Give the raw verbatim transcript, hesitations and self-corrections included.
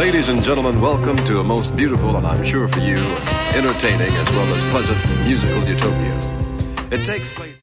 Ladies and gentlemen, welcome to a most beautiful and I'm sure for you, entertaining as well as pleasant musical utopia. It takes place